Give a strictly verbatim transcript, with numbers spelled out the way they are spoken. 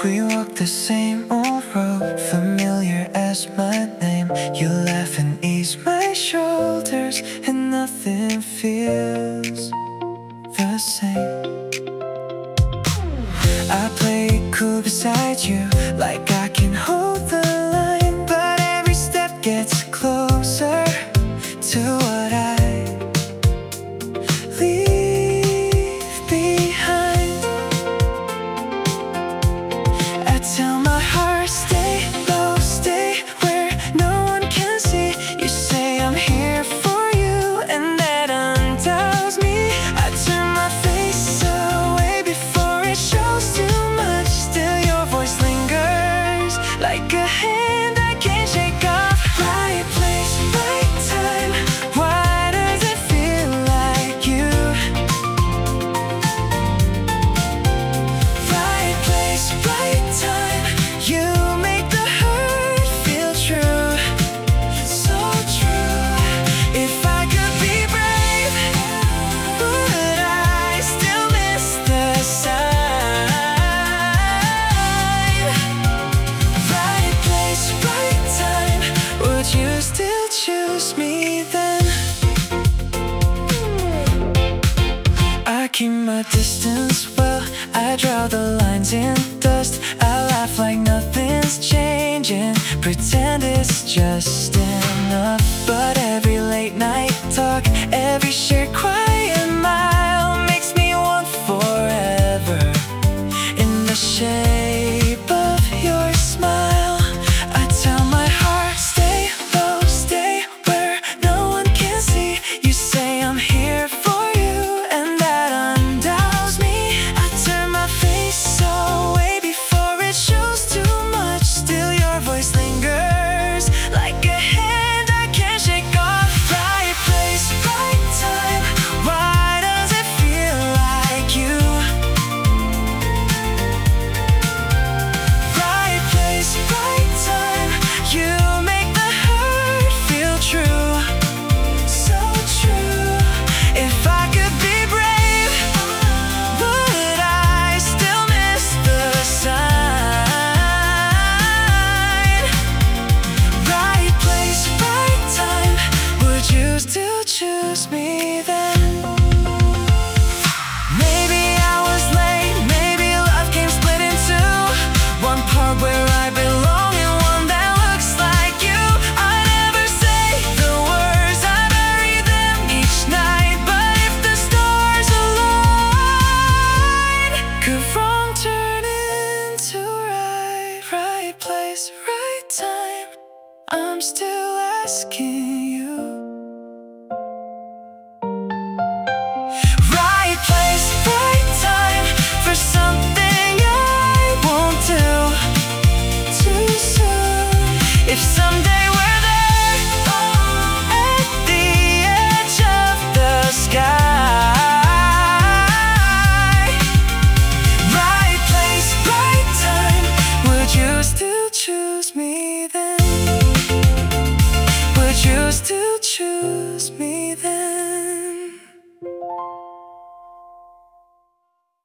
We walk the same old road, familiar as my name. You laugh and ease my shoulders, and nothing feels the same. I play it cool beside you, like I can hold the line. But every step gets closer to what I leave behind. I tell my heart, stay low, stay where no one can see. You say I'm here for you, and that undoes me. I turn my face away before it shows too much. Still your voice lingers, like a hand I can't shake off. Right place, right time. Why does it feel like you? Right place, right time. You make the hurt feel true, so true. If I could be brave, would I still miss the sign? Right place, right time. Would you still choose me then? I keep my distance well, I draw the lines in dust. I laugh like nothing's changing, pretend it's just enough. But every late night talk, every shared quiet mile makes me want forever in the shape of your smile. I tell my heart, stay low, stay where no one can see. You say I'm here for you, and that undoes me. I turn my face away before it shows too much. Still your voice lingers, like a hand I can't shake off. Right place, right time. Why does it feel like you? Right place, right time. You make the hurt feel true, so true. If I could be brave, would I still miss the sign? Right place, right time. Would you still choose me then? Maybe I was late, maybe love came split in two. One part where I belong and one that looks like you. I never say the words, I bury them each night. But if the stars align, could wrong turn into right? Right place, right time. I'm still asking.